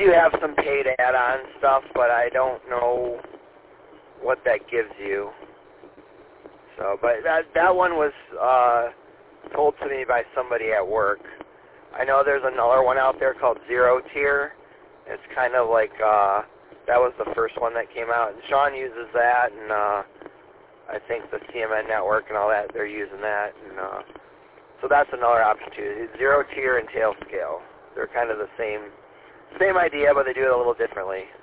do have some paid add-on stuff, but I don't know what that gives you. So, but that one was told to me by somebody at work. I know there's another one out there called Zero Tier. It's kind of like, that was the first one that came out. And Sean uses that, and I think the CMN network and all that, they're using that. And so that's another option too. Zero Tier and Tailscale. They're kind of the same idea, but they do it a little differently.